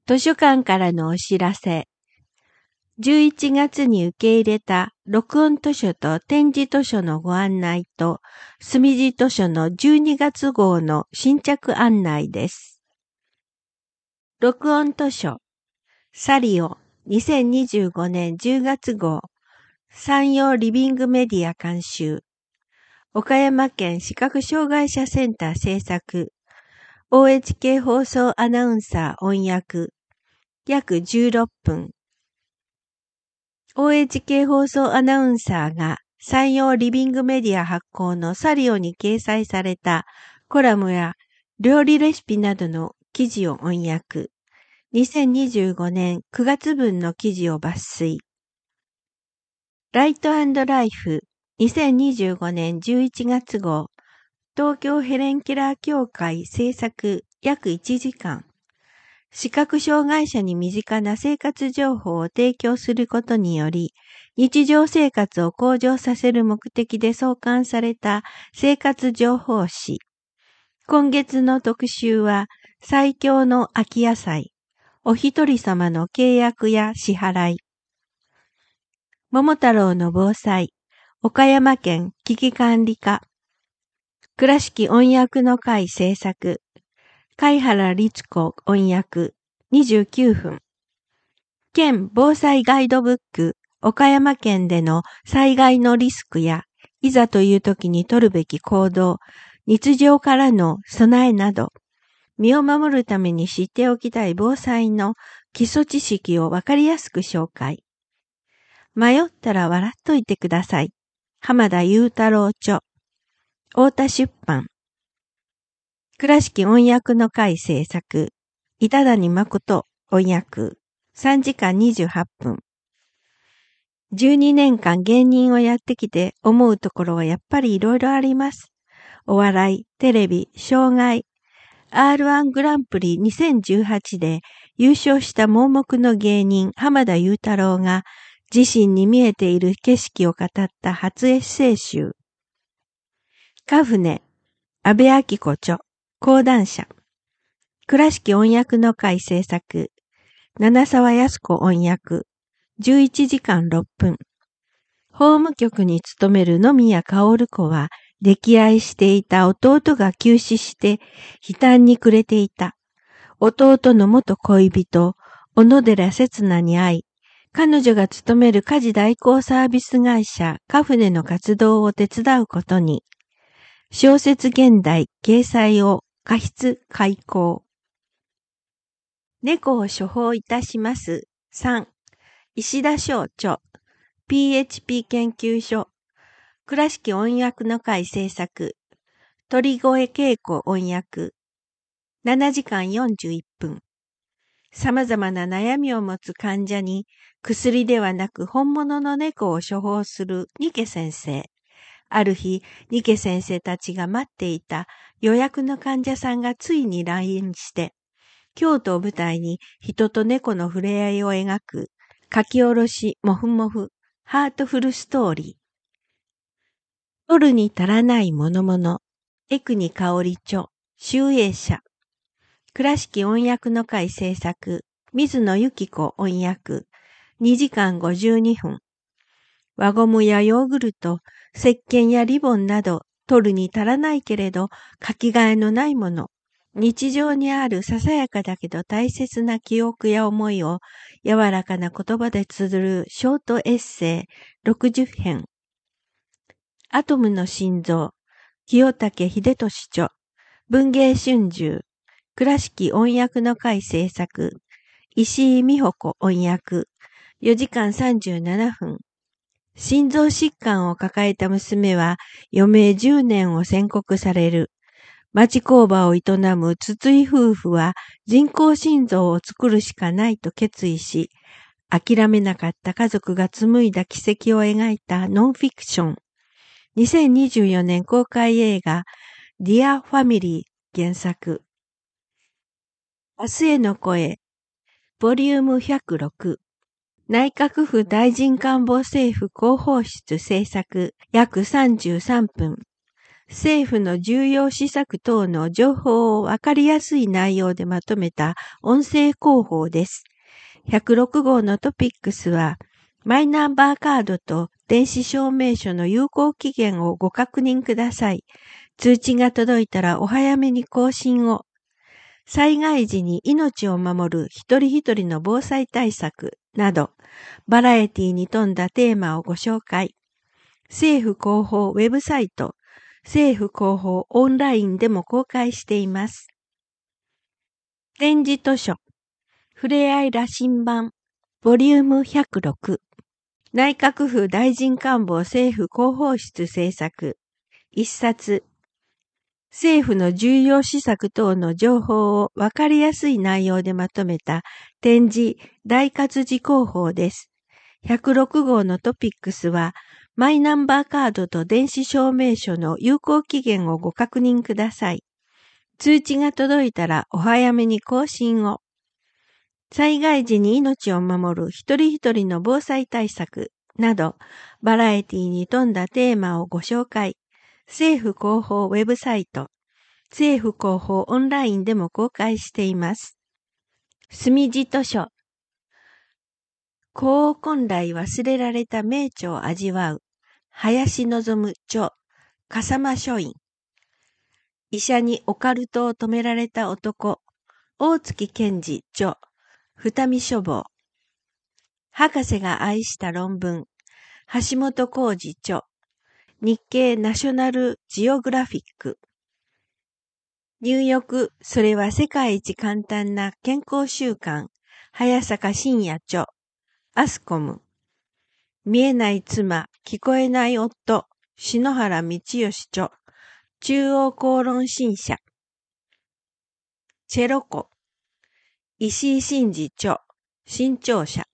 図書館からのお知らせ。11月に受け入れた録音図書と展示図書のご案内と、墨地図書の12月号の新着案内です。録音図書、サリオ2025年10月号、山陽リビングメディア監修、岡山県視覚障害者センター制作、OHK 放送アナウンサー音訳、約16分。OHK 放送アナウンサーが山陽リビングメディア発行のサリオに掲載されたコラムや料理レシピなどの記事を音訳。2025年9月分の記事を抜粋。ライト&ライフ2025年11月号東京ヘレンキラー協会制作約1時間。視覚障害者に身近な生活情報を提供することにより、日常生活を向上させる目的で創刊された生活情報誌。今月の特集は、最強の秋野菜、お一人様の契約や支払い。桃太郎の防災、岡山県危機管理課。倉敷音訳の会制作。貝原律子音訳29分。県防災ガイドブック岡山県での災害のリスクやいざという時に取るべき行動、日常からの備えなど、身を守るために知っておきたい防災の基礎知識をわかりやすく紹介。迷ったら笑っといてください。浜田雄太郎著。太田出版。倉敷音訳の会制作、板谷誠音訳、3時間28分。12年間芸人をやってきて思うところはやっぱりいろいろあります。お笑い、テレビ、障害、R1 グランプリ2018で優勝した盲目の芸人浜田雄太郎が自身に見えている景色を語った初エッセイ集。カフネ、安部明子著。講談社。倉敷音訳の会制作。七沢康子音訳。11時間6分。法務局に勤める野宮薫子は、溺愛していた弟が急死して悲嘆に暮れていた。弟の元恋人、小野寺刹那に会い、彼女が勤める家事代行サービス会社カフネの活動を手伝うことに、小説現代掲載を過失開講。猫を処方いたします。3. 石田翔著。PHP 研究所。倉敷音訳の会制作。鳥越恵子音訳。7時間41分。様々な悩みを持つ患者に薬ではなく本物の猫を処方するニケ先生。ある日、ニケ先生たちが待っていた予約の患者さんがついに来院して、京都を舞台に人と猫の触れ合いを描く、書き下ろしもふもふ、ハートフルストーリー。取るに足らないものもの、江国香織著、集英社。倉敷音訳の会制作、水野由紀子音訳、2時間52分。輪ゴムやヨーグルト、石鹸やリボンなど、取るに足らないけれど、かきがえのないもの、日常にあるささやかだけど大切な記憶や思いを柔らかな言葉で綴るショートエッセイ60編。アトムの心臓、清武秀俊著、文芸春秋、倉敷音訳の会制作、石井美穂子音訳、4時間37分。心臓疾患を抱えた娘は余命10年を宣告される。町工場を営む筒井夫婦は人工心臓を作るしかないと決意し、諦めなかった家族が紡いだ奇跡を描いたノンフィクション。2024年公開映画、Dear Family 原作。明日への声、ボリューム106。内閣府大臣官房政府広報室制作約33分。 政府の重要施策等の情報をわかりやすい内容でまとめた音声広報です。106号のトピックスは、マイナンバーカードと電子証明書の有効期限をご確認ください。通知が届いたらお早めに更新を。災害時に命を守る一人一人の防災対策など、バラエティに富んだテーマをご紹介。政府広報ウェブサイト、政府広報オンラインでも公開しています。展示図書、ふれあい羅針盤、ボリューム106、内閣府大臣官房政府広報室制作、一冊、政府の重要施策等の情報をわかりやすい内容でまとめた展示大活字広報です。106号のトピックスは、マイナンバーカードと電子証明書の有効期限をご確認ください。通知が届いたらお早めに更新を。災害時に命を守る一人一人の防災対策など、バラエティに富んだテーマをご紹介。政府広報ウェブサイト、政府広報オンラインでも公開しています。墨字図書、古往今来忘れられた名著を味わう、林望著、笠間書院。医者にオカルトを止められた男、大月健二著、二見書房。博士が愛した論文、橋本浩二著、日経ナショナルジオグラフィック。入浴、それは世界一簡単な健康習慣、早坂信也著、アスコム。見えない妻、聞こえない夫、篠原道義著、中央公論新社。チェロコ、石井真嗣著、新潮社。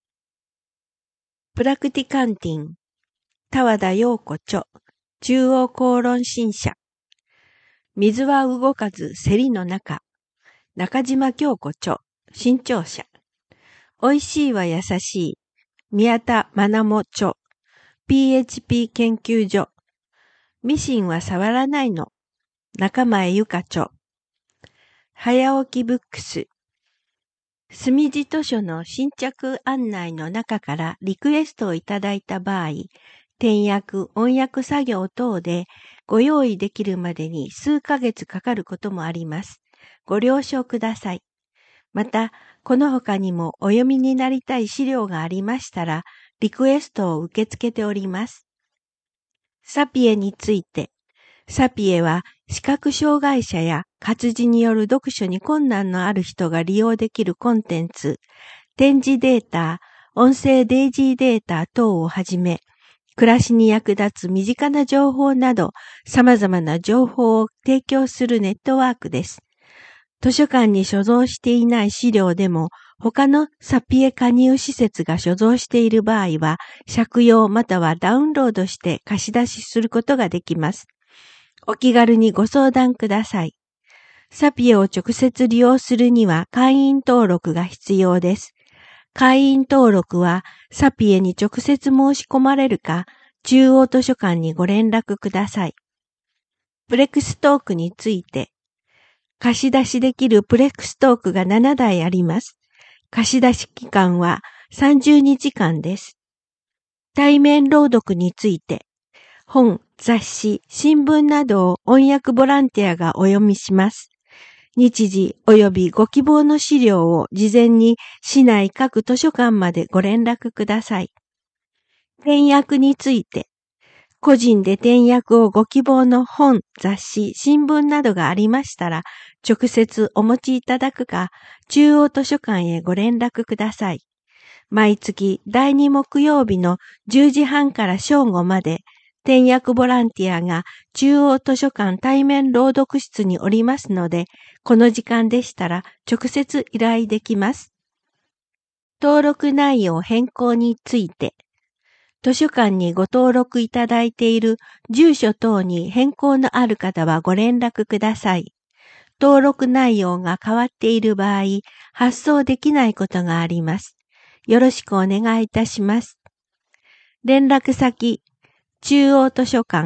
プラクティカンティン、田和田陽子著、中央公論新社。水は動かず競りの中、中島京子著、新潮社。おいしいは優しい、宮田真奈も著、PHP 研究所。ミシンは触らないの、中前ゆか著。早起きブックス。墨字図書の新着案内の中からリクエストをいただいた場合、転訳、音訳作業等でご用意できるまでに数ヶ月かかることもあります。ご了承ください。また、この他にもお読みになりたい資料がありましたら、リクエストを受け付けております。サピエについて。サピエは視覚障害者や活字による読書に困難のある人が利用できるコンテンツ、展示データ、音声デイジーデータ等をはじめ、暮らしに役立つ身近な情報など様々な情報を提供するネットワークです。図書館に所蔵していない資料でも他のサピエ加入施設が所蔵している場合は借用またはダウンロードして貸し出しすることができます。お気軽にご相談ください。サピエを直接利用するには会員登録が必要です。会員登録はサピエに直接申し込まれるか、中央図書館にご連絡ください。プレクストークについて、貸し出しできるプレクストークが7台あります。貸し出し期間は30日間です。対面朗読について、本、雑誌、新聞などを音訳ボランティアがお読みします。日時及びご希望の資料を事前に市内各図書館までご連絡ください。転訳について、個人で転訳をご希望の本、雑誌、新聞などがありましたら、直接お持ちいただくか、中央図書館へご連絡ください。毎月第2木曜日の10時半から正午まで、転訳ボランティアが中央図書館対面朗読室におりますので、この時間でしたら直接依頼できます。登録内容変更について、図書館にご登録いただいている住所等に変更のある方はご連絡ください。登録内容が変わっている場合、発送できないことがあります。よろしくお願いいたします。連絡先、中央図書館、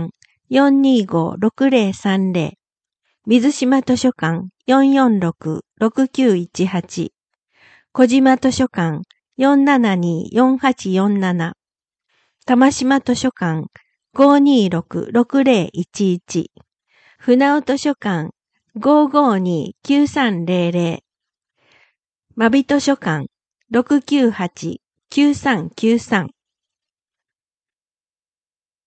425-6030。水島図書館 446-6918。小島図書館 472-4847。玉島図書館 526-6011。船尾図書館 552-9300。まび図書館 698-9393。